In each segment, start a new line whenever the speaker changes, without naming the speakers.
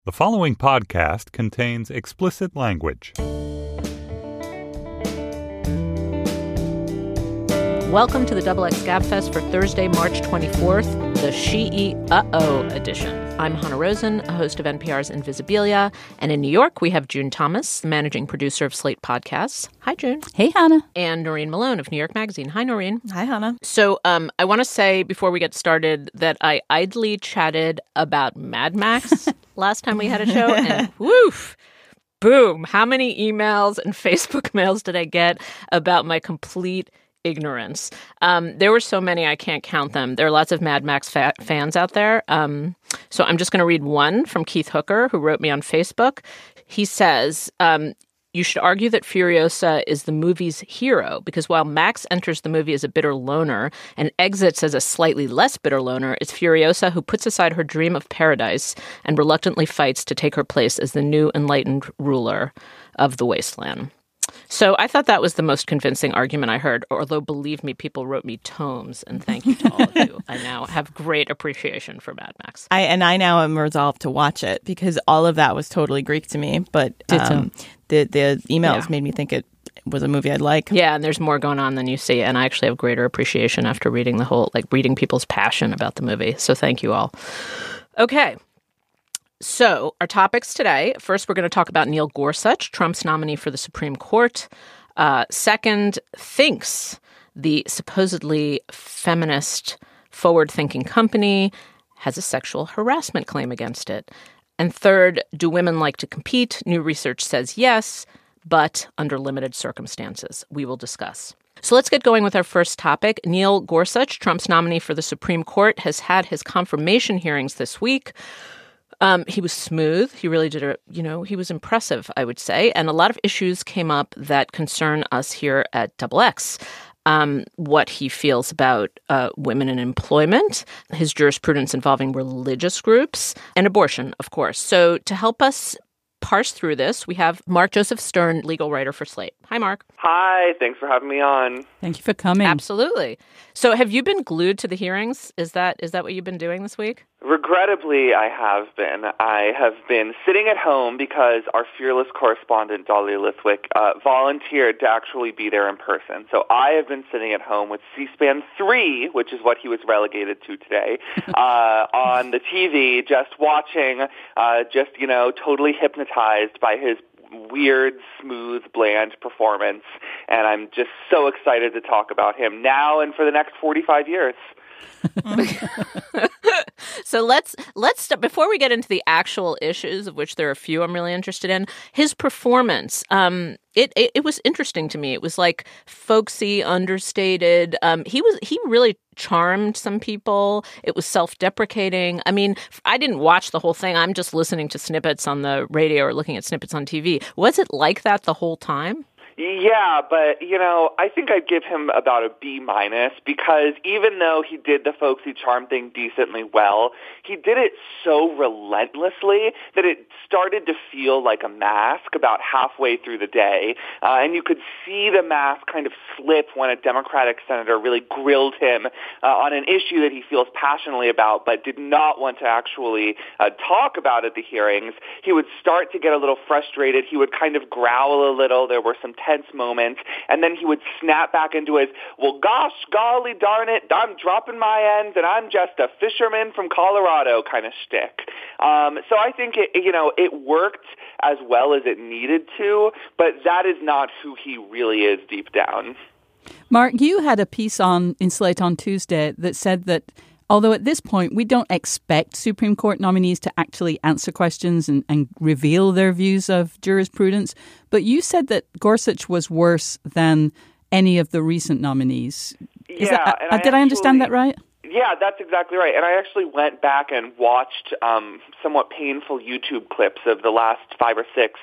The following podcast contains explicit language.
Welcome to the XX Gabfest for Thursday, March 24th, the She Uh-Oh edition. I'm Hannah Rosen, a host of NPR's Invisibilia, and in New York, we have June Thomas, the managing producer of Slate Podcasts. Hi, June.
Hey, Hannah.
And Noreen Malone of New York Magazine. Hi, Noreen.
Hi, Hannah.
So I want to say before we get started that I idly chatted about Mad Max last time we had a show, and woof, boom, how many emails and Facebook mails did I get about my complete ignorance? There were so many I can't count them. There are lots of Mad Max fans out there. So I'm just going to read one from Keith Hooker, who wrote me on Facebook. He says, you should argue that Furiosa is the movie's hero because while Max enters the movie as a bitter loner and exits as a slightly less bitter loner, it's Furiosa who puts aside her dream of paradise and reluctantly fights to take her place as the new enlightened ruler of the wasteland. So I thought that was the most convincing argument I heard, although believe me, people wrote me tomes, and thank you to all of you. I now have great appreciation for Mad Max.
I now am resolved to watch it because all of that was totally Greek to me, but the emails made me think it was a movie I'd like.
Yeah, and there's more going on than you see, and I actually have greater appreciation after reading reading people's passion about the movie. So thank you all. Okay. So, our topics today. First, we're going to talk about Neil Gorsuch, Trump's nominee for the Supreme Court. Second, Thinx, the supposedly feminist, forward-thinking company, has a sexual harassment claim against it. And third, do women like to compete? New research says yes, but under limited circumstances. We will discuss. So let's get going with our first topic. Neil Gorsuch, Trump's nominee for the Supreme Court, has had his confirmation hearings this week. He was smooth. He really did he was impressive, I would say. And a lot of issues came up that concern us here at XX. What he feels about women in employment, his jurisprudence involving religious groups, and abortion, of course. So to help us parse through this, we have Mark Joseph Stern, legal writer for Slate. Hi, Mark.
Hi. Thanks for having me on.
Thank you for coming.
Absolutely. So have you been glued to the hearings? Is that what you've been doing this week?
Regrettably, I have been. I have been sitting at home because our fearless correspondent, Dahlia Lithwick, volunteered to actually be there in person. So I have been sitting at home with C-SPAN 3, which is what he was relegated to today, on the TV, just watching, totally hypnotized by his weird, smooth, bland performance. And I'm just so excited to talk about him now and for the next 45 years.
So let's start, before we get into the actual issues, of which there are a few I'm really interested in. His performance, it was interesting to me. It was like folksy, understated. He really charmed some people. It was self-deprecating. I mean, I didn't watch the whole thing. I'm just listening to snippets on the radio or looking at snippets on TV. Was it like that the whole time?
Yeah, but, I think I'd give him about a B- because even though he did the folksy charm thing decently well, he did it so relentlessly that it started to feel like a mask about halfway through the day. And you could see the mask kind of slip when a Democratic senator really grilled him on an issue that he feels passionately about but did not want to actually talk about at the hearings. He would start to get a little frustrated. He would kind of growl a little. There were some tense moments, and then he would snap back into his, well, gosh, golly darn it, I'm dropping my ends, and I'm just a fisherman from Colorado kind of shtick. So I think it worked as well as it needed to, but that is not who he really is deep down.
Mark, you had a piece in Slate on Tuesday that said that although at this point we don't expect Supreme Court nominees to actually answer questions and reveal their views of jurisprudence, but you said that Gorsuch was worse than any of the recent nominees. Did I understand that right?
Yeah, that's exactly right. And I actually went back and watched somewhat painful YouTube clips of the last 5 or 6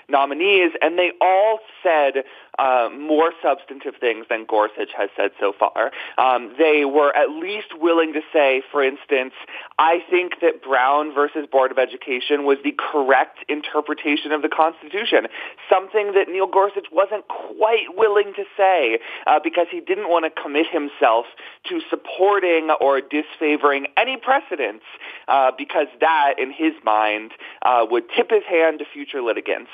nominees, and they all said more substantive things than Gorsuch has said so far. They were at least willing to say, for instance, I think that Brown versus Board of Education was the correct interpretation of the Constitution, something that Neil Gorsuch wasn't quite willing to say because he didn't want to commit himself to supporting or disfavoring any precedents because that, in his mind, would tip his hand to future litigants.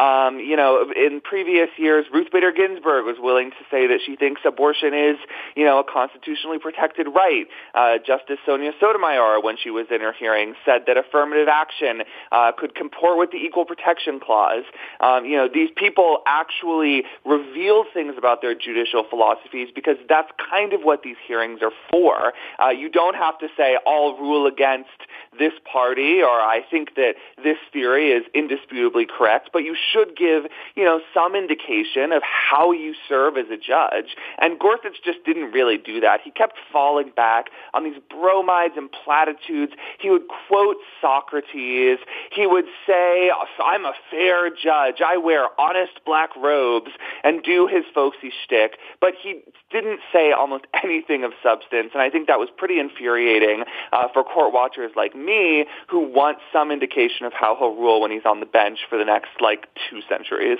In previous years, Ruth Bader Ginsburg was willing to say that she thinks abortion is, a constitutionally protected right. Justice Sonia Sotomayor, when she was in her hearing, said that affirmative action could comport with the Equal Protection Clause. These people actually reveal things about their judicial philosophies because that's kind of what these hearings are for. You don't have to say, I'll rule against this party, or I think that this theory is indisputably correct, but you should give, some indication of how you serve as a judge. And Gorsuch just didn't really do that. He kept falling back on these bromides and platitudes. He would quote Socrates. He would say, I'm a fair judge. I wear honest black robes, and do his folksy shtick. But he didn't say almost anything of substance, and I think that was pretty infuriating for court watchers like me who want some indication of how he'll rule when he's on the bench for the next, 2 centuries.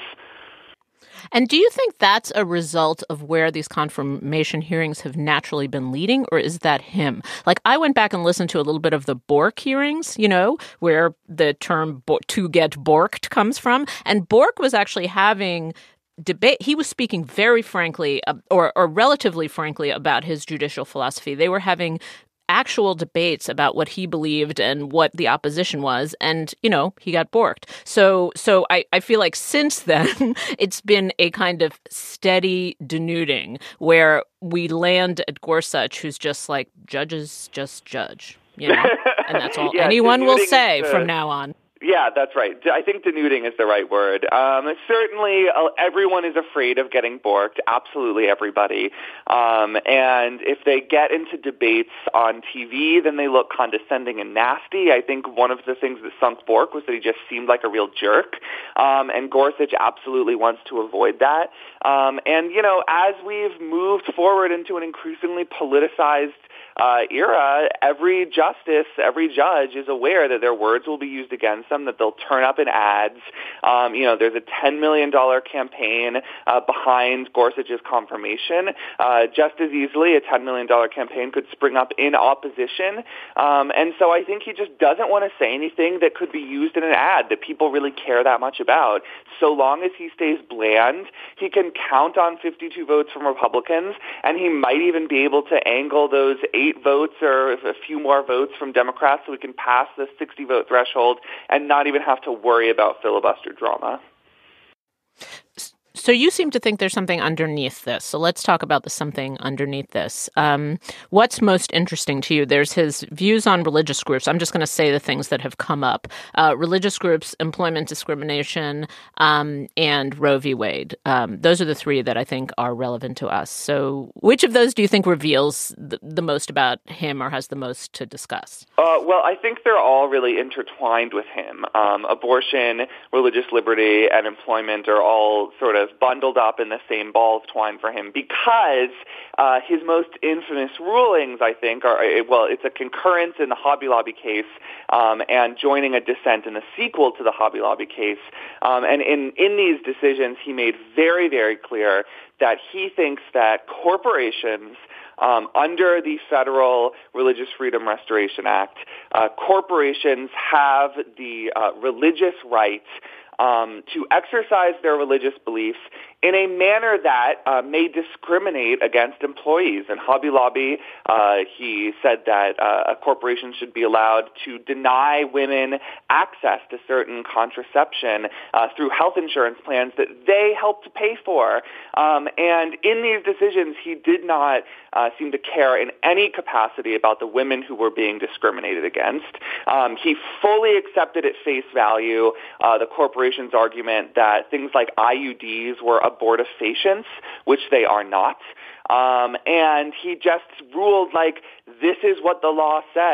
And do you think that's a result of where these confirmation hearings have naturally been leading, or is that him? I went back and listened to a little bit of the Bork hearings, where the term to get borked comes from. And Bork was actually having debate. He was speaking very frankly, or relatively frankly, about his judicial philosophy. They were having actual debates about what he believed and what the opposition was, and he got borked. So I feel like since then it's been a kind of steady denuding where we land at Gorsuch, who's just like, judges just judge, and that's all anyone will say from now on.
Yeah, that's right. I think denuding is the right word. Certainly, everyone is afraid of getting borked, absolutely everybody. And if they get into debates on TV, then they look condescending and nasty. I think one of the things that sunk Bork was that he just seemed like a real jerk. And Gorsuch absolutely wants to avoid that. As we've moved forward into an increasingly politicized era, every justice, every judge is aware that their words will be used against them, that they'll turn up in ads. There's a $10 million campaign behind Gorsuch's confirmation. Just as easily, a $10 million campaign could spring up in opposition. And so I think he just doesn't want to say anything that could be used in an ad that people really care that much about. So long as he stays bland, he can count on 52 votes from Republicans, and he might even be able to angle those 8 votes or a few more votes from Democrats so we can pass the 60-vote threshold and not even have to worry about filibuster drama.
So you seem to think there's something underneath this. So let's talk about the something underneath this. What's most interesting to you? There's his views on religious groups. I'm just going to say the things that have come up. Religious groups, employment discrimination, and Roe v. Wade. Those are the 3 that I think are relevant to us. So which of those do you think reveals the most about him or has the most to discuss?
Well, I think they're all really intertwined with him. Abortion, religious liberty, and employment are all sort of bundled up in the same ball of twine for him because his most infamous rulings, I think, are, it's a concurrence in the Hobby Lobby case and joining a dissent in the sequel to the Hobby Lobby case. And in these decisions, he made very, very clear that he thinks that corporations under the Federal Religious Freedom Restoration Act, corporations have the religious right to exercise their religious beliefs in a manner that may discriminate against employees. And Hobby Lobby, he said that a corporation should be allowed to deny women access to certain contraception through health insurance plans that they help to pay for. And in these decisions, he did not seem to care in any capacity about the women who were being discriminated against. He fully accepted at face value the corporation's argument that things like IUDs were abortifacients, which they are not. And he just ruled like, this is what the law says.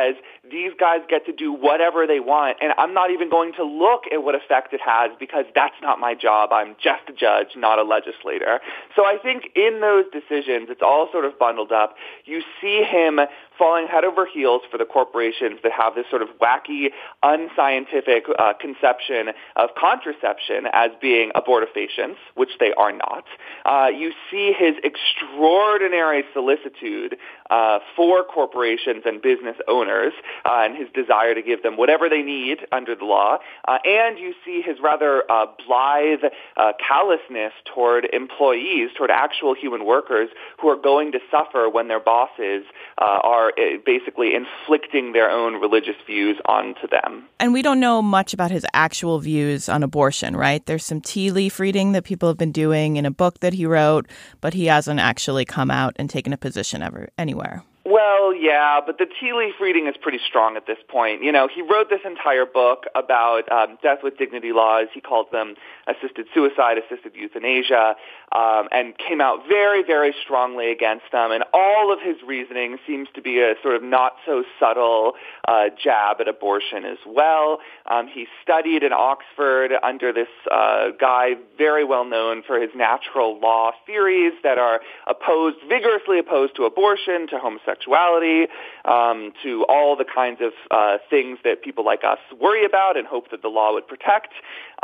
these guys get to do whatever they want, and I'm not even going to look at what effect it has because that's not my job. I'm just a judge, not a legislator. So I think in those decisions, it's all sort of bundled up. You see him falling head over heels for the corporations that have this sort of wacky, unscientific conception of contraception as being abortifacients, which they are not. You see his extraordinary solicitude for corporations and business owners and his desire to give them whatever they need under the law. And you see his rather blithe callousness toward employees, toward actual human workers who are going to suffer when their bosses are basically inflicting their own religious views onto them.
And we don't know much about his actual views on abortion, right? There's some tea leaf reading that people have been doing in a book that he wrote, but he hasn't actually come out and taken a position anywhere.
Well, yeah, but the tea leaf reading is pretty strong at this point. You know, he wrote this entire book about death with dignity laws. He calls them assisted suicide, assisted euthanasia, and came out very, very strongly against them. And all of his reasoning seems to be a sort of not so subtle jab at abortion as well. He studied in Oxford under this guy very well known for his natural law theories that are vigorously opposed to abortion, to homosexuality, to all the kinds of things that people like us worry about and hope that the law would protect.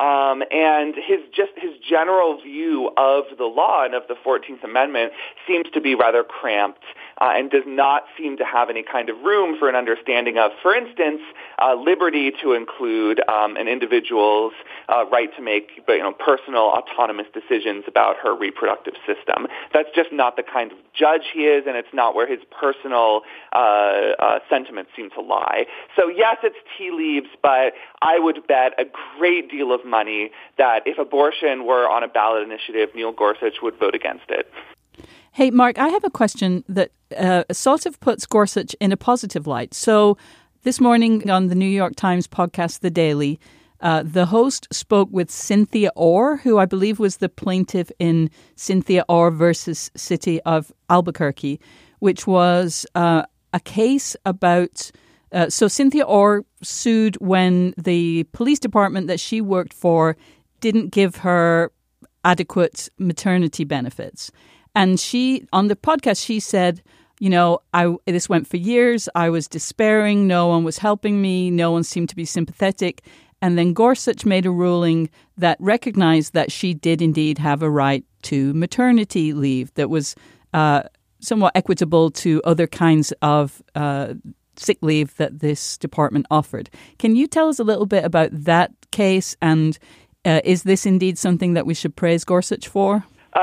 And his general view of the law and of the 14th Amendment seems to be rather cramped and does not seem to have any kind of room for an understanding of, for instance, liberty to include an individual's right to make personal autonomous decisions about her reproductive system. That's just not the kind of judge he is, and it's not where his personal sentiments seem to lie. So yes, it's tea leaves, but I would bet a great deal of money that if abortion were on a ballot initiative, Neil Gorsuch would vote against it.
Hey, Mark, I have a question that sort of puts Gorsuch in a positive light. So this morning on the New York Times podcast, The Daily, the host spoke with Cynthia Orr, who I believe was the plaintiff in Cynthia Orr versus City of Albuquerque, which was a case about... So Cynthia Orr sued when the police department that she worked for didn't give her adequate maternity benefits. And she, on the podcast, she said, this went for years. I was despairing. No one was helping me. No one seemed to be sympathetic. And then Gorsuch made a ruling that recognized that she did indeed have a right to maternity leave that was somewhat equitable to other kinds of sick leave that this department offered. Can you tell us a little bit about that case? And is this indeed something that we should praise Gorsuch for?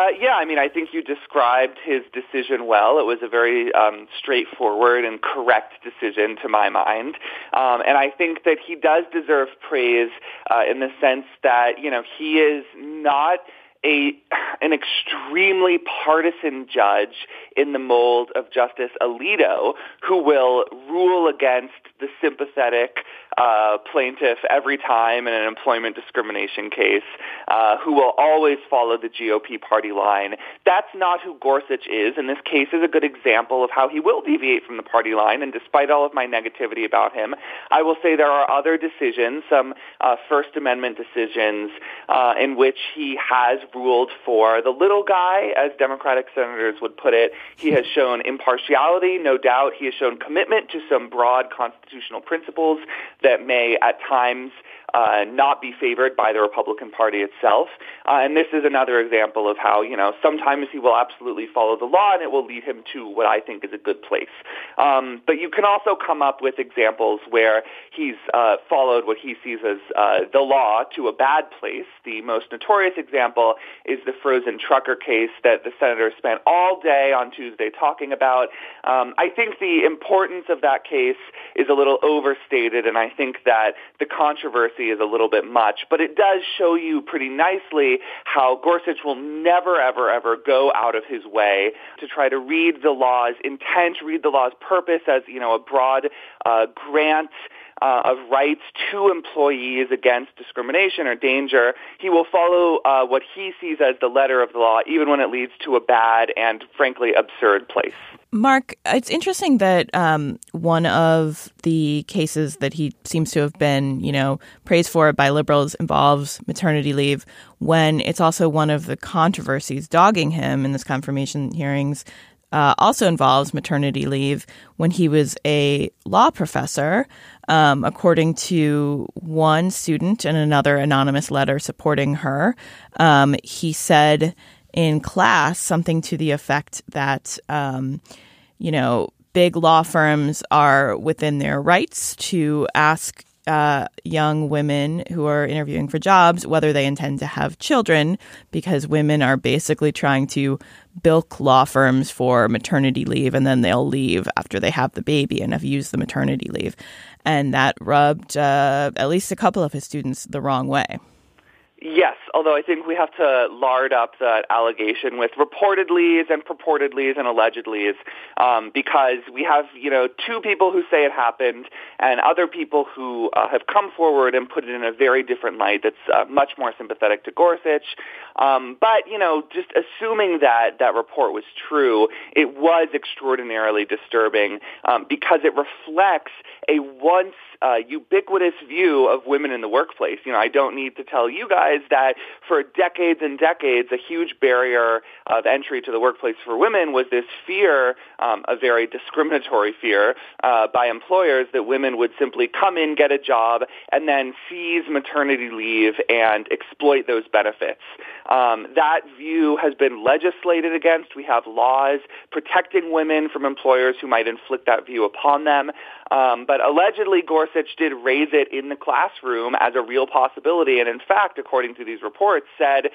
I think you described his decision well. It was a very straightforward and correct decision to my mind. And I think that he does deserve praise in the sense that, he is not an extremely partisan judge in the mold of Justice Alito, who will rule against the sympathetic plaintiff every time in an employment discrimination case, who will always follow the GOP party line. That's not who Gorsuch is, and this case is a good example of how he will deviate from the party line, and despite all of my negativity about him, I will say there are other decisions, some First Amendment decisions, in which he has ruled for the little guy, as Democratic senators would put it. He has shown impartiality, no doubt. He has shown commitment to some broad constitutional principles that may at times not be favored by the Republican Party itself. And this is another example of how, sometimes he will absolutely follow the law and it will lead him to what I think is a good place. But you can also come up with examples where he's followed what he sees as the law to a bad place. The most notorious example is the frozen trucker case that the senator spent all day on Tuesday talking about. I think the importance of that case is a little overstated, and I think that the controversy is a little bit much, but it does show you pretty nicely how Gorsuch will never, ever, ever go out of his way to try to read the law's intent, read the law's purpose as, a broad grant of rights to employees against discrimination or danger. He will follow what he sees as the letter of the law, even when it leads to a bad and, frankly, absurd place.
Mark, it's interesting that one of the cases that he seems to have been, praised for by liberals involves maternity leave, when it's also one of the controversies dogging him in this confirmation hearings also involves maternity leave when he was a law professor. According to one student in another anonymous letter supporting her, he said in class something to the effect that, big law firms are within their rights to ask young women who are interviewing for jobs whether they intend to have children, because women are basically trying to bilk law firms for maternity leave, and then they'll leave after they have the baby and have used the maternity leave. And that rubbed at least a couple of his students the wrong way.
Yes, although I think we have to lard up that allegation with reportedlys and purportedlys and allegedlys, because we have, two people who say it happened and other people who have come forward and put it in a very different light that's much more sympathetic to Gorsuch. But, just assuming that that report was true, it was extraordinarily disturbing because it reflects a once ubiquitous view of women in the workplace. I don't need to tell you guys that for decades and decades, a huge barrier of entry to the workplace for women was this fear, a very discriminatory fear by employers that women would simply come in, get a job, and then seize maternity leave and exploit those benefits. That view has been legislated against. We have laws protecting women from employers who might inflict that view upon them. But allegedly, Gorsuch did raise it in the classroom as a real possibility. And in fact, according to these reports, said,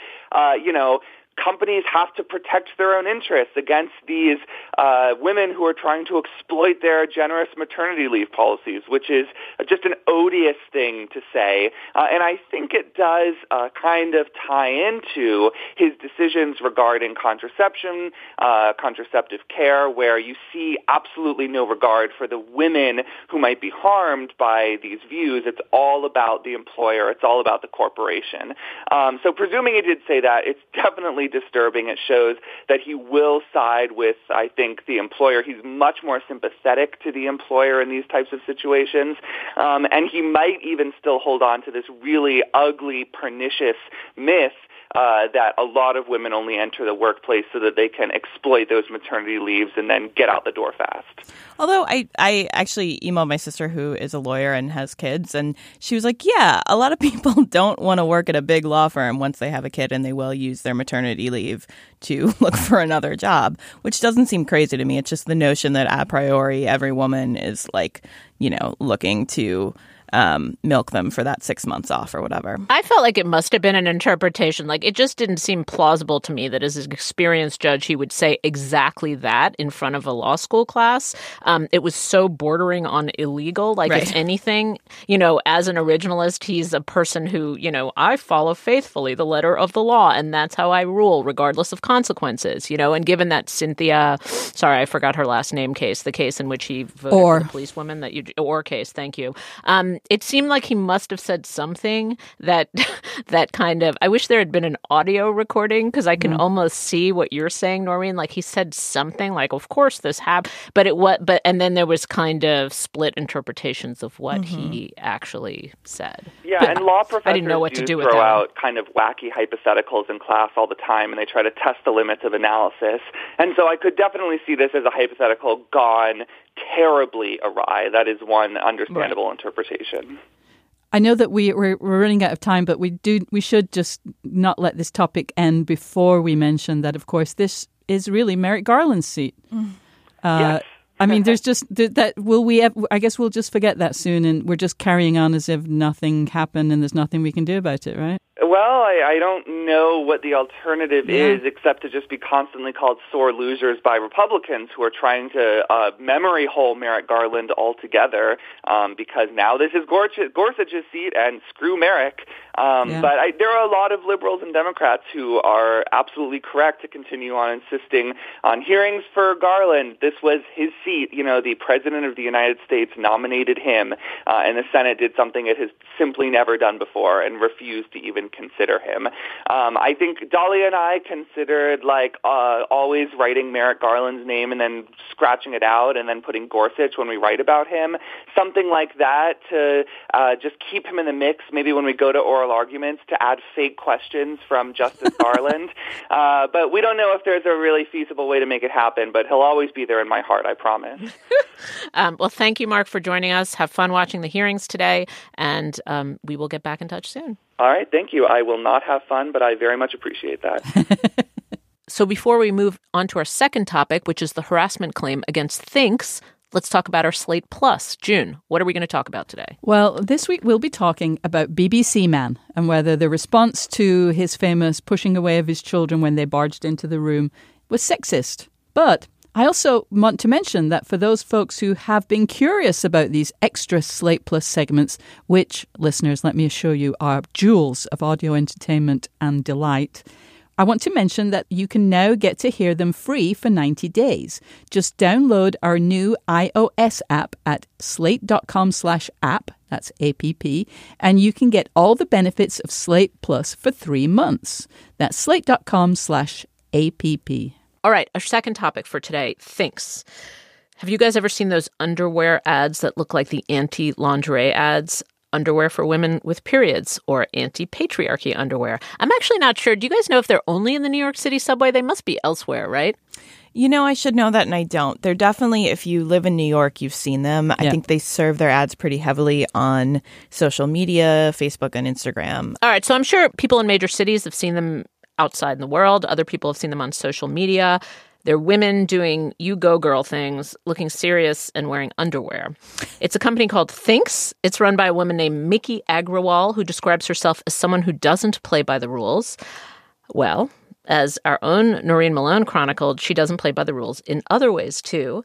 companies have to protect their own interests against these women who are trying to exploit their generous maternity leave policies, which is just an odious thing to say. And I think it does kind of tie into his decisions regarding contraception, contraceptive care, where you see absolutely no regard for the women who might be harmed by these views. It's all about the employer. It's all about the corporation. So presuming he did say that, it's definitely disturbing. It shows that he will side with, I think, the employer. He's much more sympathetic to the employer in these types of situations. And he might even still hold on to this really ugly, pernicious myth that a lot of women only enter the workplace so that they can exploit those maternity leaves and then get out the door fast.
Although I actually emailed my sister, who is a lawyer and has kids, and she was like, yeah, a lot of people don't want to work at a big law firm once they have a kid, and they will use their maternity leave to look for another job, which doesn't seem crazy to me. It's just the notion that a priori every woman is looking to milk them for that 6 months off or whatever.
I felt like it must have been an interpretation. Like, it just didn't seem plausible to me that as an experienced judge, he would say exactly that in front of a law school class. It was so bordering on illegal. Like, right. If anything, as an originalist, he's a person who, I follow faithfully the letter of the law, and that's how I rule, regardless of consequences, and given that Cynthia, sorry, I forgot her last name case, the case in which he voted for the policewoman case, thank you. It seemed like he must have said something that kind of, I wish there had been an audio recording, because I can almost see what you're saying, Noreen. Like, he said something like, of course this happened, and then there was kind of split interpretations of what he actually said.
Yeah, and law professors
I didn't know what to do with
throw
that.
out kind of wacky hypotheticals in class all the time, and they try to test the limits of analysis. And so I could definitely see this as a hypothetical gone terribly awry. That is one understandable interpretation.
I know that we're running out of time, but we should just not let this topic end before we mention that, of course, this is really Merrick Garland's seat.
Yes.
I mean, there's just that. I guess we'll just forget that soon, and we're just carrying on as if nothing happened and there's nothing we can do about it, right?
Well, I don't know what the alternative is, except to just be constantly called sore losers by Republicans who are trying to memory hole Merrick Garland altogether, because now this is Gorsuch's seat, and screw Merrick. But there are a lot of liberals and Democrats who are absolutely correct to continue on insisting on hearings for Garland. This was his seat. The President of the United States nominated him, and the Senate did something it has simply never done before and refused to even consider him. I think Dahlia and I considered always writing Merrick Garland's name and then scratching it out and then putting Gorsuch when we write about him. Something like that to just keep him in the mix, maybe when we go to oral arguments, to add fake questions from Justice Garland. But we don't know if there's a really feasible way to make it happen, but he'll always be there in my heart, I promise.
Well, thank you, Mark, for joining us. Have fun watching the hearings today, and we will get back in touch soon.
All right, thank you. I will not have fun, but I very much appreciate that.
So before we move on to our second topic, which is the harassment claim against Thinx, let's talk about our Slate Plus. June, what are we going to talk about today?
Well, this week we'll be talking about BBC Man and whether the response to his famous pushing away of his children when they barged into the room was sexist. But I also want to mention that for those folks who have been curious about these extra Slate Plus segments, which, listeners, let me assure you, are jewels of audio entertainment and delight, I want to mention that you can now get to hear them free for 90 days. Just download our new iOS app at slate.com/app, that's APP, and you can get all the benefits of Slate Plus for 3 months. That's slate.com/app.
All right, our second topic for today, Thinx. Have you guys ever seen those underwear ads that look like the anti-lingerie ads? Underwear for women with periods, or anti-patriarchy underwear. I'm actually not sure. Do you guys know if they're only in the New York City subway? They must be elsewhere, right?
You know, I should know that, and I don't. They're definitely, if you live in New York, you've seen them. I think they serve their ads pretty heavily on social media, Facebook and Instagram.
All right, so I'm sure people in major cities have seen them outside in the world. Other people have seen them on social media. They're women doing you go girl things, looking serious and wearing underwear. It's a company called Thinx. It's run by a woman named Miki Agrawal, who describes herself as someone who doesn't play by the rules. Well, as our own Noreen Malone chronicled, she doesn't play by the rules in other ways, too.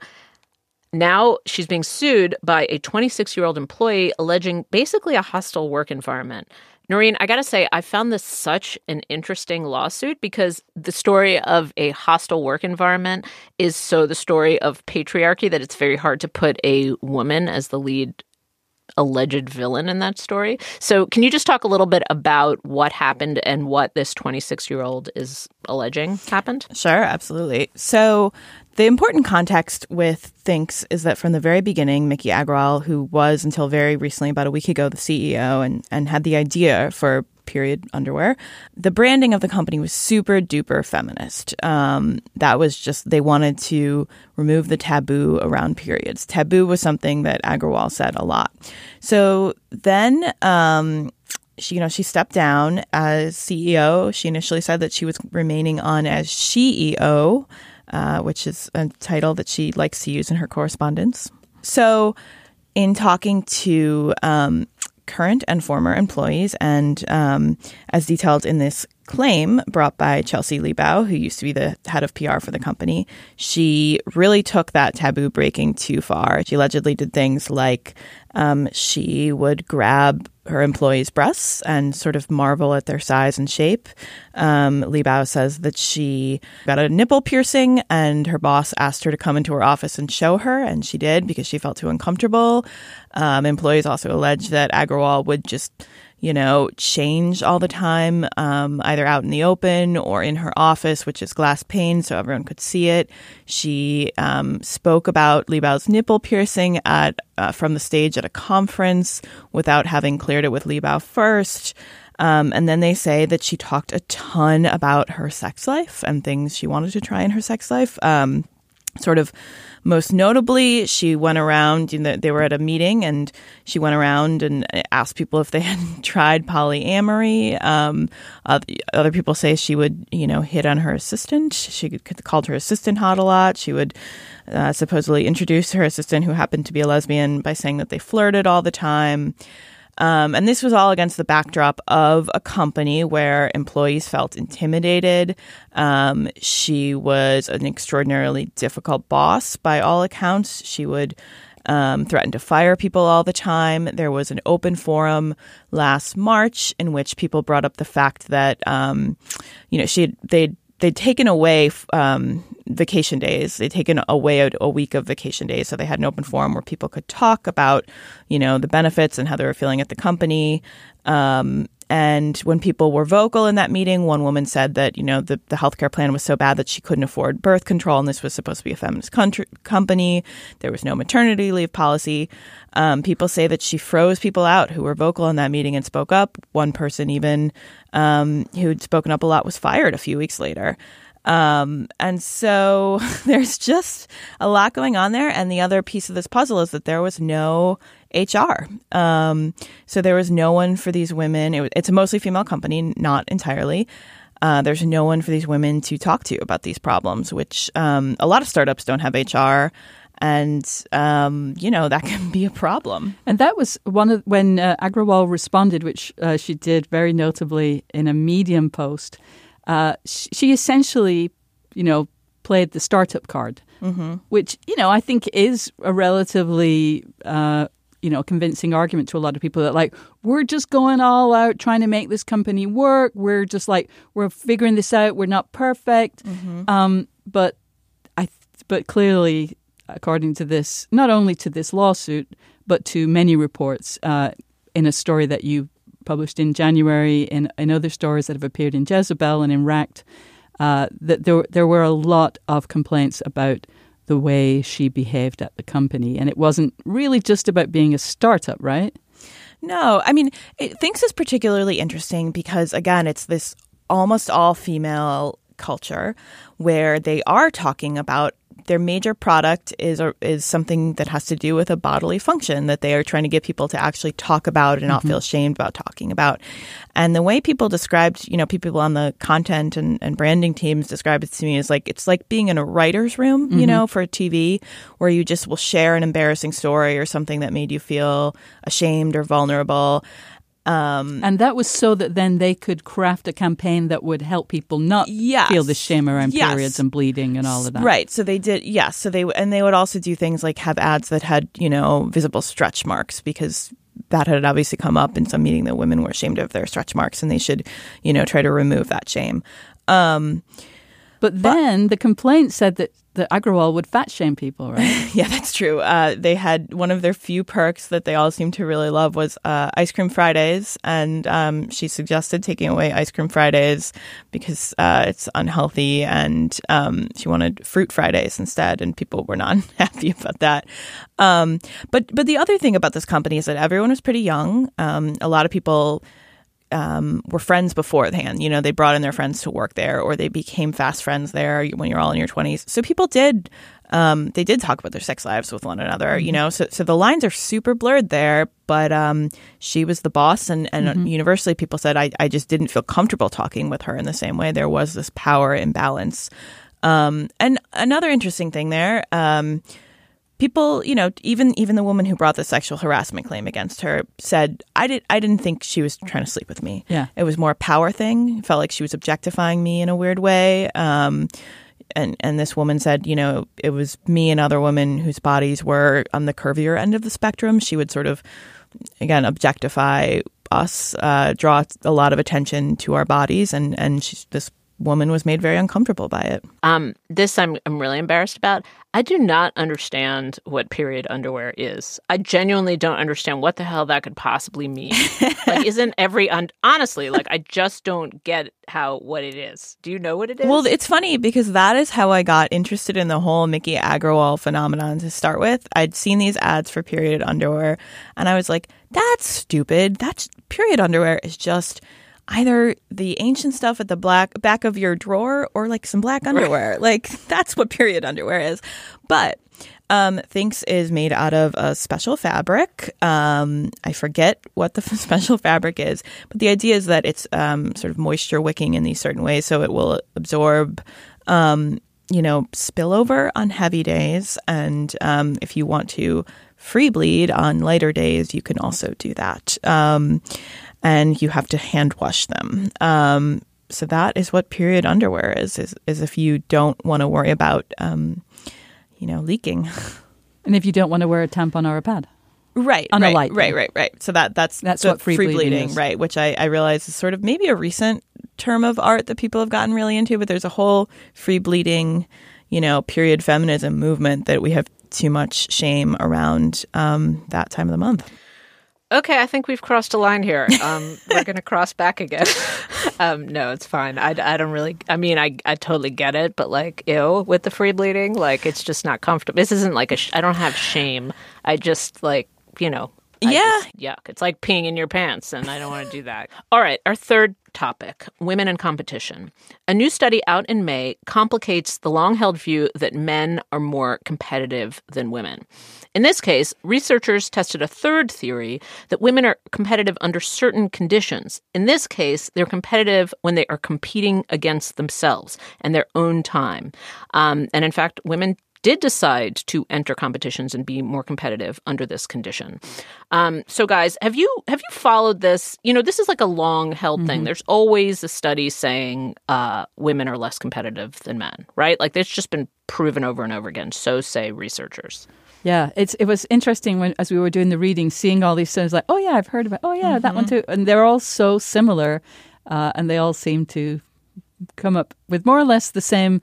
Now she's being sued by a 26-year-old employee alleging basically a hostile work environment. Noreen, I got to say, I found this such an interesting lawsuit because the story of a hostile work environment is so the story of patriarchy that it's very hard to put a woman as the lead alleged villain in that story. So can you just talk a little bit about what happened and what this 26-year-old is alleging happened?
Sure, absolutely. So the important context with Thinx is that from the very beginning, Miki Agrawal, who was until very recently, about a week ago, the CEO and had the idea for period underwear, the branding of the company was super duper feminist. That was just, they wanted to remove the taboo around periods. Taboo was something that Agrawal said a lot. So then she stepped down as CEO. She initially said that she was remaining on as SheEO, which is a title that she likes to use in her correspondence. So in talking to current and former employees, and as detailed in this claim brought by Chelsea Liebau, who used to be the head of PR for the company, she really took that taboo breaking too far. She allegedly did things like she would grab her employees' breasts and sort of marvel at their size and shape. Liebau says that she got a nipple piercing and her boss asked her to come into her office and show her, and she did because she felt too uncomfortable. Employees also allege that Agrawal would just change all the time, either out in the open or in her office, which is glass pane, so everyone could see it. She spoke about Liebau's nipple piercing from the stage at a conference without having cleared it with Liebau first. And then they say that she talked a ton about her sex life and things she wanted to try in her sex life. Sort of most notably, she went around, they were at a meeting and she went around and asked people if they had tried polyamory. Other people say she would, hit on her assistant. She called her assistant hot a lot. She would supposedly introduce her assistant, who happened to be a lesbian, by saying that they flirted all the time. And this was all against the backdrop of a company where employees felt intimidated. She was an extraordinarily difficult boss by all accounts. She would threaten to fire people all the time. There was an open forum last March in which people brought up the fact that, they'd taken away vacation days. They'd taken away a week of vacation days. So they had an open forum where people could talk about, the benefits and how they were feeling at the company. And And when people were vocal in that meeting, one woman said that, the healthcare plan was so bad that she couldn't afford birth control, and this was supposed to be a feminist company. There was no maternity leave policy. People say that she froze people out who were vocal in that meeting and spoke up. One person even who'd spoken up a lot was fired a few weeks later. And so there's just a lot going on there. And the other piece of this puzzle is that there was no HR. So there was no one for these women. It's a mostly female company, not entirely. There's no one for these women to talk to about these problems, which a lot of startups don't have HR. And, that can be a problem.
And that was when Agrawal responded, which she did very notably in a Medium post. She essentially, played the startup card, which, I think is a relatively, convincing argument to a lot of people that we're just going all out trying to make this company work. We're just we're figuring this out. We're not perfect. But clearly, according to this, not only to this lawsuit, but to many reports in a story that you published in January, in other stories that have appeared in Jezebel and in Racked, that there were a lot of complaints about the way she behaved at the company. And it wasn't really just about being a startup, right?
No. I mean, Thinx is particularly interesting because, again, it's this almost all-female culture where they are talking about their major product is something that has to do with a bodily function that they are trying to get people to actually talk about and not feel shamed about talking about. And the way people described, people on the content and branding teams described it to me as it's like being in a writer's room, for TV, where you just will share an embarrassing story or something that made you feel ashamed or vulnerable.
And that was so that then they could craft a campaign that would help people not feel the shame around periods and bleeding and all of that.
Right. So they did. Yes. So they would also do things like have ads that had, visible stretch marks, because that had obviously come up in some meeting that women were ashamed of their stretch marks and they should, try to remove that shame.
But then the complaint said that Agrawal would fat shame people, right?
Yeah, that's true. They had one of their few perks that they all seemed to really love was Ice Cream Fridays. And she suggested taking away Ice Cream Fridays because it's unhealthy. And she wanted Fruit Fridays instead. And people were not happy about that. But the other thing about this company is that everyone was pretty young. A lot of people were friends beforehand. They brought in their friends to work there, or they became fast friends there when you're all in your 20s. So people did talk about their sex lives with one another, So the lines are super blurred there. But she was the boss, and universally people said, I just didn't feel comfortable talking with her in the same way. There was this power imbalance. And another interesting thing there, people, even the woman who brought the sexual harassment claim against her said, I didn't think she was trying to sleep with me.
Yeah.
It was more a power thing. It felt like she was objectifying me in a weird way. And this woman said, it was me and other women whose bodies were on the curvier end of the spectrum. She would sort of, again, objectify us, draw a lot of attention to our bodies. And this woman was made very uncomfortable by it.
This I'm really embarrassed about. I do not understand what period underwear is. I genuinely don't understand what the hell that could possibly mean. Isn't every honestly, I just don't get what it is. Do you know what it is?
Well, it's funny because that is how I got interested in the whole Miki Agrawal phenomenon to start with. I'd seen these ads for period underwear, and I was like, "That's stupid. That's period underwear is just." Either the ancient stuff at the back of your drawer or some black underwear. That's what period underwear is. But Thinx is made out of a special fabric. I forget what the special fabric is, but the idea is that it's sort of moisture wicking in these certain ways, so it will absorb spillover on heavy days. And if you want to free bleed on lighter days, you can also do that. And you have to hand wash them. So that is what period underwear is if you don't want to worry about, leaking.
And if you don't want to wear a tampon or a pad.
Right.
On
right,
a light day.
Right. So that's
what free bleeding is.
Right, which I realize is sort of maybe a recent term of art that people have gotten really into, but there's a whole free bleeding, period feminism movement that we have too much shame around that time of the month.
Okay, I think we've crossed a line here. We're going to cross back again. No, it's fine. I don't really, I mean, I totally get it, but like, ew, with the free bleeding, like, it's just not comfortable. This isn't like I don't have shame. I just like, yuck. It's like peeing in your pants, and I don't want to do that. All right, our third topic, women in competition. A new study out in May complicates the long-held view that men are more competitive than women. In this case, researchers tested a third theory that women are competitive under certain conditions. In this case, they're competitive when they are competing against themselves and their own time. And in fact, women did decide to enter competitions and be more competitive under this condition. So guys, have you followed this? This is like a long-held thing. There's always a study saying women are less competitive than men, right? Like, it's just been proven over and over again. So say researchers.
Yeah, it was interesting as we were doing the reading, seeing all these studies like, oh yeah, I've heard about, oh yeah, that one too. And they're all so similar, and they all seem to come up with more or less the same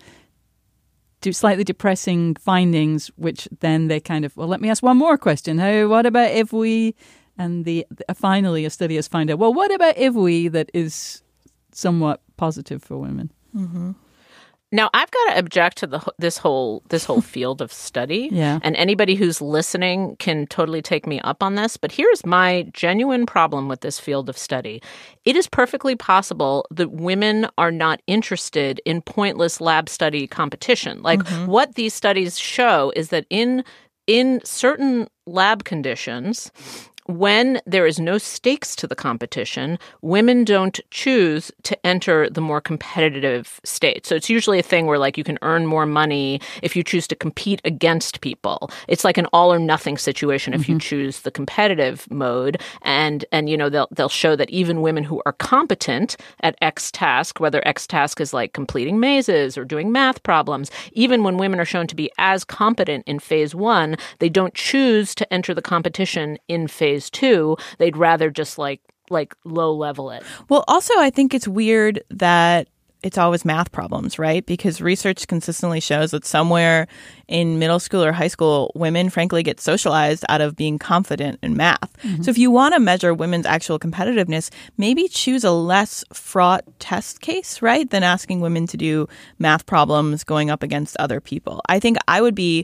slightly depressing findings, which then they kind of, well, let me ask one more question. What about if we, and finally a study has found out, well, what about if we, that is somewhat positive for women?
Mm-hmm.
Now, I've got to object to this whole field of study.
Yeah.
And anybody who's listening can totally take me up on this. But here's my genuine problem with this field of study. It is perfectly possible that women are not interested in pointless lab study competition. Like, what these studies show is that in certain lab conditions, when there is no stakes to the competition, women don't choose to enter the more competitive state. So it's usually a thing where, like, you can earn more money if you choose to compete against people. It's like an all or nothing situation if you choose the competitive mode. And they'll show that even women who are competent at X task, whether X task is like completing mazes or doing math problems, even when women are shown to be as competent in phase 1, they don't choose to enter the competition in phase 2. They'd rather just like low level it.
Well, also, I think it's weird that it's always math problems, right? Because research consistently shows that somewhere in middle school or high school, women frankly get socialized out of being confident in math. So if you want to measure women's actual competitiveness, maybe choose a less fraught test case, right, than asking women to do math problems going up against other people. I think I would be,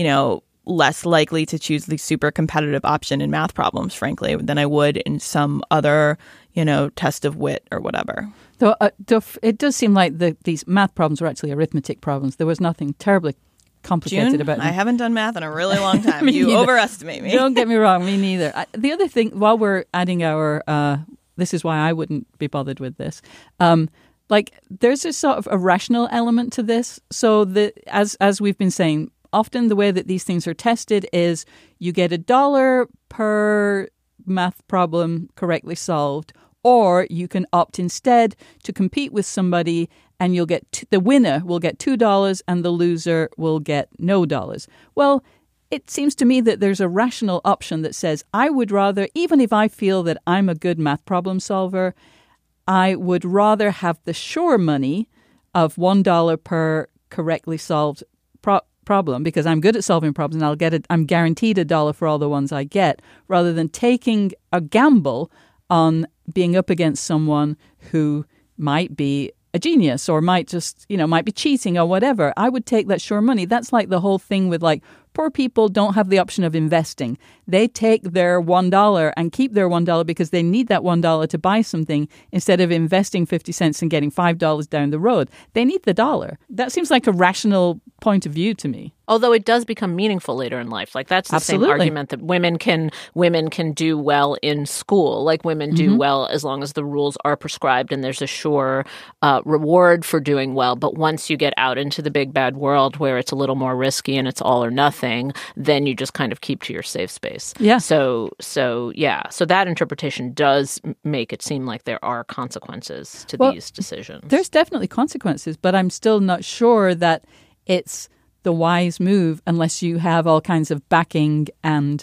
less likely to choose the super competitive option in math problems, frankly, than I would in some other, test of wit or whatever.
Though it does seem like these math problems were actually arithmetic problems. There was nothing terribly complicated
June,
about them.
I haven't done math in a really long time. You overestimate me.
Don't get me wrong, me neither. The other thing, while we're adding our, this is why I wouldn't be bothered with this, there's a sort of a rational element to this. So as we've been saying, often the way that these things are tested is you get $1 per math problem correctly solved, or you can opt instead to compete with somebody and you'll get the winner will get $2 and the loser will get no dollars. Well, it seems to me that there's a rational option that says I would rather, even if I feel that I'm a good math problem solver, I would rather have the sure money of $1 per correctly solved problem because I'm good at solving problems and I'm guaranteed $1 for all the ones I get, rather than taking a gamble on being up against someone who might be a genius or might just, might be cheating or whatever. I would take that sure money. That's like the whole thing with poor people don't have the option of investing. They take their $1 and keep their $1 because they need that $1 to buy something instead of investing 50 cents and getting $5 down the road. They need the dollar. That seems like a rational point of view to me.
Although it does become meaningful later in life. Like, that's the
Absolutely.
same argument that women can do well in school. Like, women do well as long as the rules are prescribed and there's a sure reward for doing well. But once you get out into the big bad world where it's a little more risky and it's all or nothing, then you just kind of keep to your safe space.
Yeah.
So that interpretation does make it seem like there are consequences to these decisions.
There's definitely consequences, but I'm still not sure that it's the wise move unless you have all kinds of backing and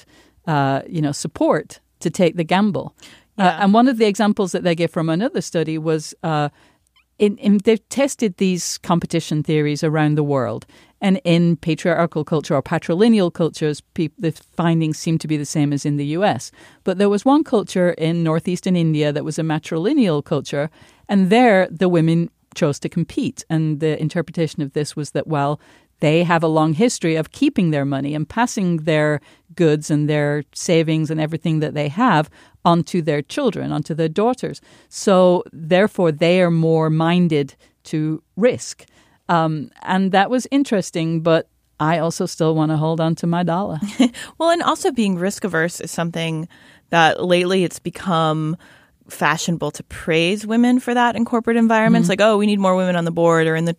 support to take the gamble.
Yeah.
And one of the examples that they give from another study was they've tested these competition theories around the world, And in patriarchal culture or patrilineal cultures, the findings seem to be the same as in the US. But there was one culture in northeastern India that was a matrilineal culture, and there the women chose to compete. And the interpretation of this was that, well, they have a long history of keeping their money and passing their goods and their savings and everything that they have onto their children, onto their daughters. So therefore, they are more minded to risk. And that was interesting, but I also still want to hold on to my dollar.
Well, and also being risk averse is something that lately it's become fashionable to praise women for that in corporate environments. Like, oh, we need more women on the board or in the,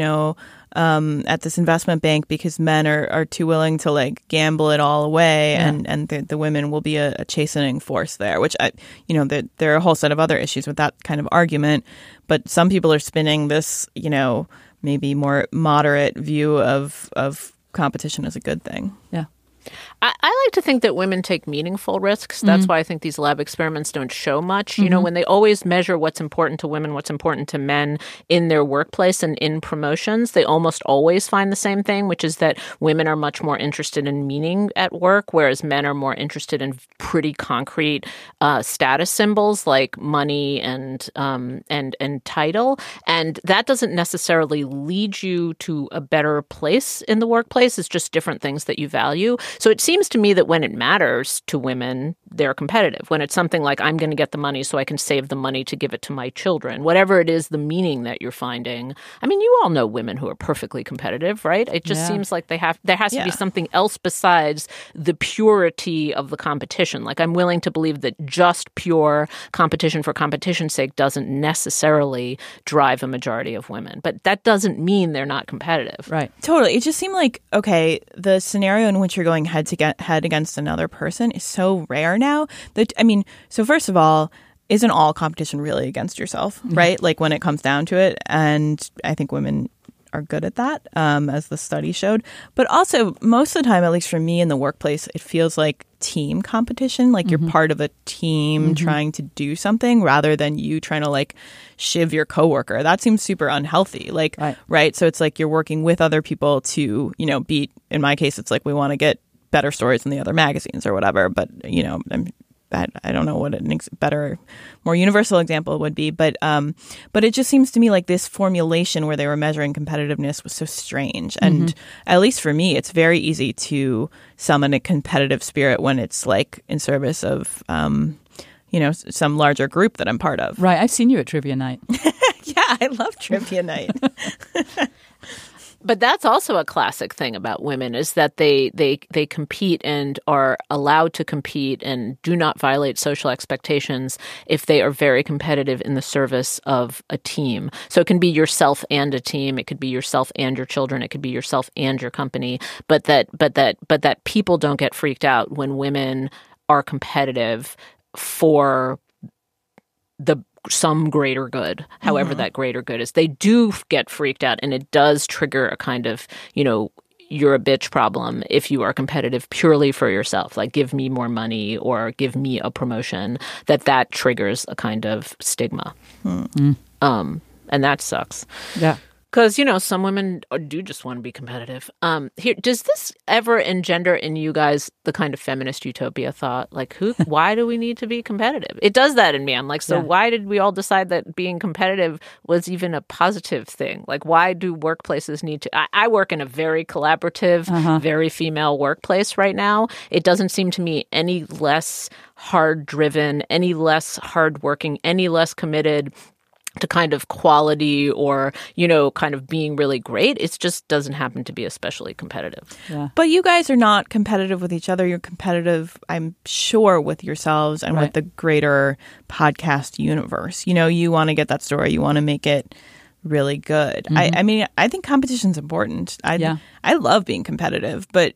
at this investment bank because men are too willing to like gamble it all away, and the women will be a chastening force there, which there are a whole set of other issues with that kind of argument. But some people are spinning this, maybe more moderate view of competition as a good thing.
Yeah.
I like to think that women take meaningful risks. That's why I think these lab experiments don't show much. You know, when they always measure what's important to women, what's important to men in their workplace and in promotions, they almost always find the same thing, which is that women are much more interested in meaning at work, whereas men are more interested in pretty concrete status symbols like money and title. And that doesn't necessarily lead you to a better place in the workplace. It's just different things that you value. So it seems to me that when it matters to women, they're competitive. When it's something like, I'm going to get the money so I can save the money to give it to my children, whatever it is, the meaning that you're finding. I mean, you all know women who are perfectly competitive, right? It just seems like there has to be something else besides the purity of the competition. Like, I'm willing to believe that just pure competition for competition's sake doesn't necessarily drive a majority of women. But that doesn't mean they're not competitive.
Right.
Totally. It just seemed like, okay, the scenario in which you're going head to head against another person is so rare now that, so first of all, isn't all competition really against yourself, right? Like when it comes down to it. And I think women are good at that, as the study showed. But also, most of the time, at least for me in the workplace, it feels like team competition, like you're part of a team trying to do something rather than you trying to like shiv your coworker. That seems super unhealthy. Like, right? So it's like you're working with other people to, beat, in my case, it's like we want to get better stories in the other magazines or whatever. But, I don't know what a better, more universal example would be, but it just seems to me like this formulation where they were measuring competitiveness was so strange. And at least for me, it's very easy to summon a competitive spirit when it's like in service of, some larger group that I'm part of.
Right. I've seen you at trivia night.
Yeah, I love trivia night.
But that's also a classic thing about women is that they compete and are allowed to compete and do not violate social expectations if they are very competitive in the service of a team. So it can be yourself and a team. It could be yourself and your children. It could be yourself and your company. But that people don't get freaked out when women are competitive for some greater good, however that greater good is. They do get freaked out, and it does trigger a kind of, you're a bitch problem if you are competitive purely for yourself, like give me more money or give me a promotion, that triggers a kind of stigma. And that sucks.
Yeah.
Because, some women do just want to be competitive. Does this ever engender in you guys the kind of feminist utopia thought? Like, why do we need to be competitive? It does that in me. I'm like, why did we all decide that being competitive was even a positive thing? Like, why do workplaces need to? I work in a very collaborative, very female workplace right now. It doesn't seem to me any less hard-driven, any less hard-working, any less committed to kind of quality or, kind of being really great. It just doesn't happen to be especially competitive.
Yeah.
But you guys are not competitive with each other. You're competitive, I'm sure, with yourselves and with the greater podcast universe. You want to get that story. You want to make it really good. I think competition's important. I love being competitive, but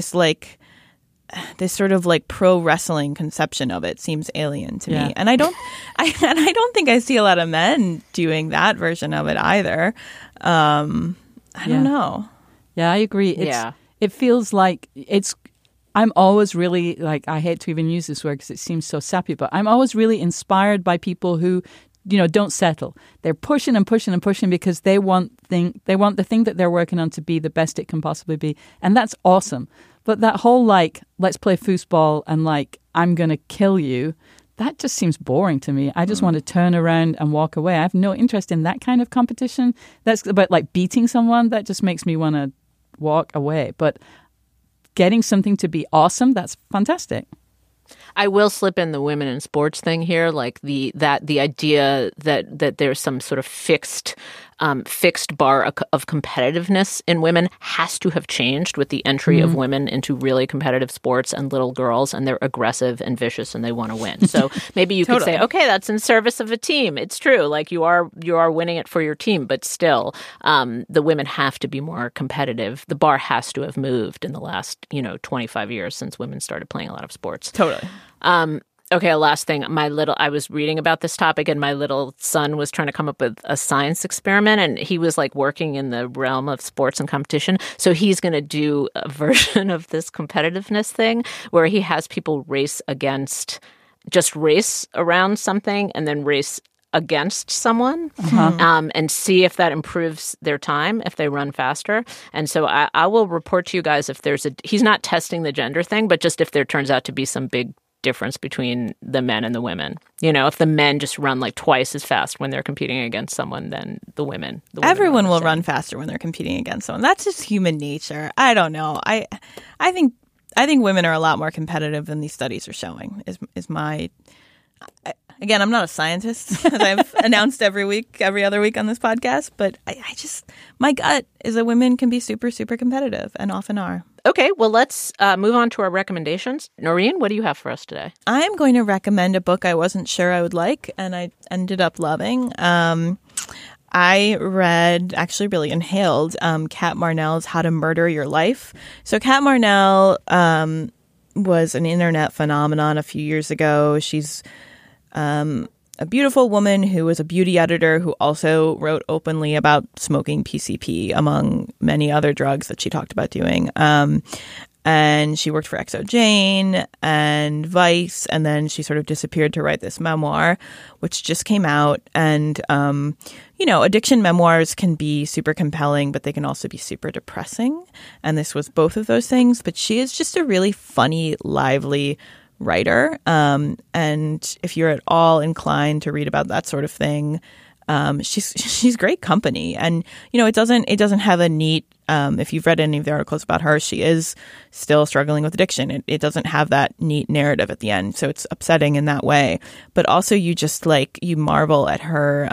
this sort of like pro wrestling conception of it seems alien to me, and I don't think I see a lot of men doing that version of it either. I don't know.
Yeah, I agree. It feels like I'm always really like, I hate to even use this word because it seems so sappy, but I'm always really inspired by people who don't settle. They're pushing and pushing and pushing because they want the thing that they're working on to be the best it can possibly be. And that's awesome. But that whole let's play foosball and I'm going to kill you, that just seems boring to me. I just want to turn around and walk away. I have no interest in that kind of competition. That's about beating someone. That just makes me want to walk away. But getting something to be awesome, that's fantastic.
I will slip in the women in sports thing here, the idea that there's some sort of fixed bar of competitiveness in women has to have changed with the entry of women into really competitive sports and little girls, and they're aggressive and vicious and they want to win. So maybe you could say, okay, that's in service of a team. It's true, you are winning it for your team, but still, the women have to be more competitive. The bar has to have moved in the last 25 years since women started playing a lot of sports.
Totally.
Okay, last thing. I was reading about this topic, and my little son was trying to come up with a science experiment, and he was working in the realm of sports and competition. So he's going to do a version of this competitiveness thing where he has people race around something and then race against someone and see if that improves their time, if they run faster. And so I will report to you guys if he's not testing the gender thing, but just if there turns out to be some big difference between the men and the women. If the men just run twice as fast when they're competing against someone than the women.
Everyone will run faster when they're competing against someone. That's just human nature. I don't know. I think women are a lot more competitive than these studies are showing. Is my again, I'm not a scientist, as I've announced every other week on this podcast, but I just my gut is that women can be super, super competitive and often are.
Okay, well, let's move on to our recommendations. Noreen, what do you have for us today?
I'm going to recommend a book I wasn't sure I would like, and I ended up loving. I read, actually really inhaled, Kat Marnell's How to Murder Your Life. So Kat Marnell was an internet phenomenon a few years ago. She's a beautiful woman who was a beauty editor who also wrote openly about smoking PCP, among many other drugs that she talked about doing. And she worked for XO Jane and Vice, and then she sort of disappeared to write this memoir, which just came out. And, addiction memoirs can be super compelling, but they can also be super depressing. And this was both of those things. But she is just a really funny, lively writer. And if you're at all inclined to read about that sort of thing, she's great company. And, it doesn't have a neat, if you've read any of the articles about her, she is still struggling with addiction. It doesn't have that neat narrative at the end. So it's upsetting in that way. But also you just you marvel at her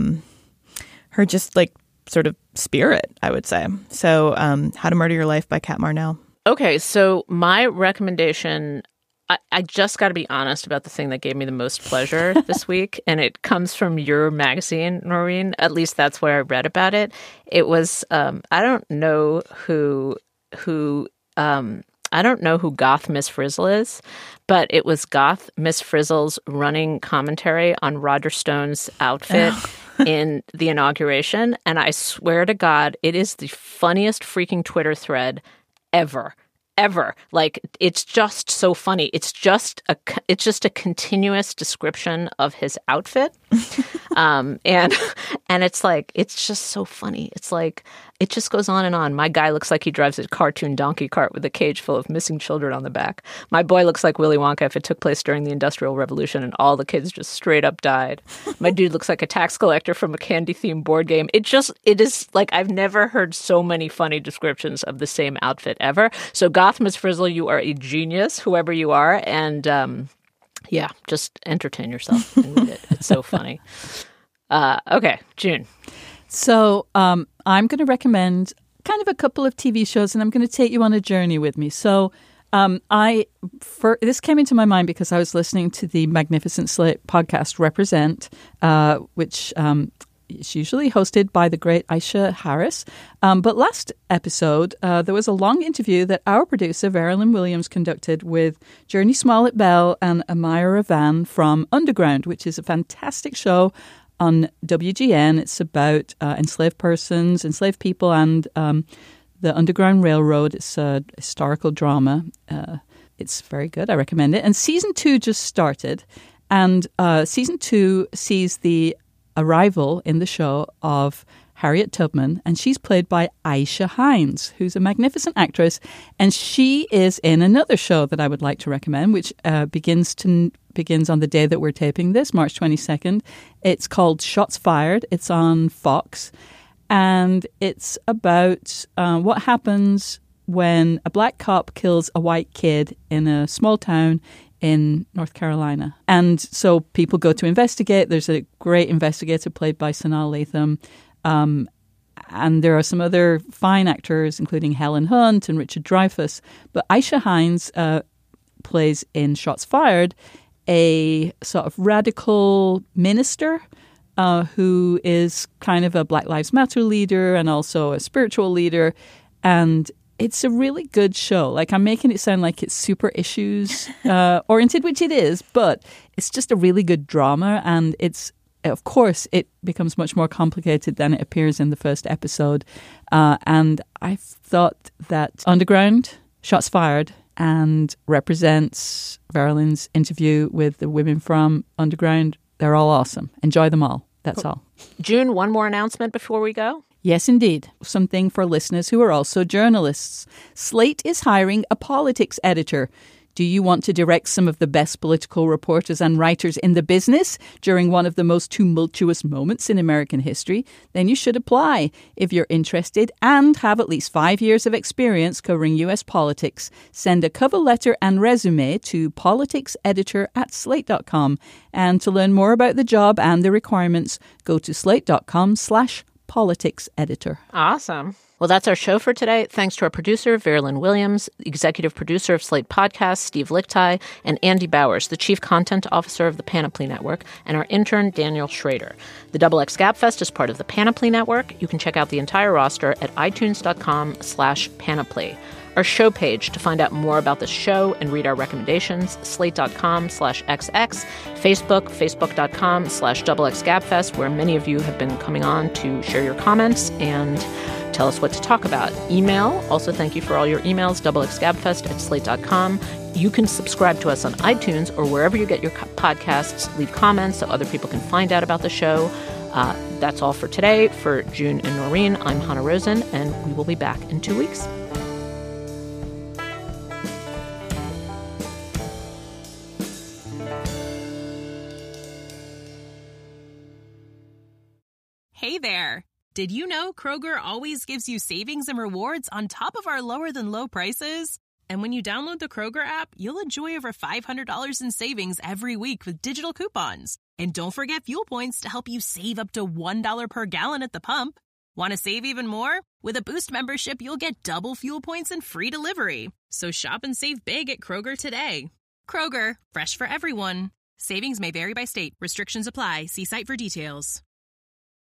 just sort of spirit, I would say. So How to Murder Your Life by Kat Marnell.
Okay. So my recommendation, I just got to be honest about the thing that gave me the most pleasure this week, and it comes from your magazine, Noreen. At least that's where I read about it. It was I don't know who Goth Miss Frizzle is, but it was Goth Miss Frizzle's running commentary on Roger Stone's outfit in the inauguration, and I swear to God, it is the funniest freaking Twitter thread ever. It's just so funny. It's just a continuous description of his outfit. And it's just so funny. It just goes on and on. My guy looks like he drives a cartoon donkey cart with a cage full of missing children on the back. My boy looks like Willy Wonka if it took place during the Industrial Revolution and all the kids just straight up died. My dude looks like a tax collector from a candy-themed board game. It is I've never heard so many funny descriptions of the same outfit ever. So Goth Miss Frizzle, you are a genius, whoever you are. And just entertain yourself and read it. It's so funny. Okay, June.
So I'm going to recommend kind of a couple of TV shows, and I'm going to take you on a journey with me. So this came into my mind because I was listening to the Magnificent Slate podcast, Represent, which is usually hosted by the great Aisha Harris. But last episode, there was a long interview that our producer, Veralyn Williams, conducted with Journey Smollett-Bell and Amaya Ravan from Underground, which is a fantastic show on WGN. It's about enslaved persons, enslaved people, and the Underground Railroad. It's a historical drama. It's very good. I recommend it. And season 2 just started. And season 2 sees the arrival in the show of Harriet Tubman, and she's played by Aisha Hines, who's a magnificent actress, and she is in another show that I would like to recommend, which begins on the day that we're taping this, March 22nd. It's called Shots Fired. It's on Fox, and it's about what happens when a black cop kills a white kid in a small town in North Carolina. And so people go to investigate. There's a great investigator played by Sanaa Lathan. And there are some other fine actors, including Helen Hunt and Richard Dreyfuss. But Aisha Hines plays in Shots Fired a sort of radical minister who is kind of a Black Lives Matter leader and also a spiritual leader. And it's a really good show. Like, I'm making it sound like it's super issues oriented, which it is, but it's just a really good drama. And of course, it becomes much more complicated than it appears in the first episode. And I thought that Underground, Shots Fired, and represents Verlin's interview with the women from Underground. They're all awesome. Enjoy them all. That's all.
June, one more announcement before we go.
Yes, indeed. Something for listeners who are also journalists. Slate is hiring a politics editor. Do you want to direct some of the best political reporters and writers in the business during one of the most tumultuous moments in American history? Then you should apply. If you're interested and have at least 5 years of experience covering U.S. politics, send a cover letter and resume to politicseditor@slate.com. And to learn more about the job and the requirements, go to slate.com/politics editor.
Awesome. Well, that's our show for today. Thanks to our producer, Verlin Williams, executive producer of Slate Podcasts, Steve Lichtai, and Andy Bowers, the chief content officer of the Panoply Network, and our intern, Daniel Schrader. The XX Gabfest is part of the Panoply Network. You can check out the entire roster at itunes.com/panoply. Our show page to find out more about the show and read our recommendations, slate.com/xx, Facebook, facebook.com/XXGabfest, where many of you have been coming on to share your comments and tell us what to talk about. Email. Also, thank you for all your emails, xxgabfest@slate.com. You can subscribe to us on iTunes or wherever you get your podcasts. Leave comments so other people can find out about the show. That's all for today. For June and Noreen, I'm Hannah Rosen, and we will be back in 2 weeks.
Hey there. Did you know Kroger always gives you savings and rewards on top of our lower-than-low prices? And when you download the Kroger app, you'll enjoy over $500 in savings every week with digital coupons. And don't forget fuel points to help you save up to $1 per gallon at the pump. Want to save even more? With a Boost membership, you'll get double fuel points and free delivery. So shop and save big at Kroger today. Kroger, fresh for everyone. Savings may vary by state. Restrictions apply. See site for details.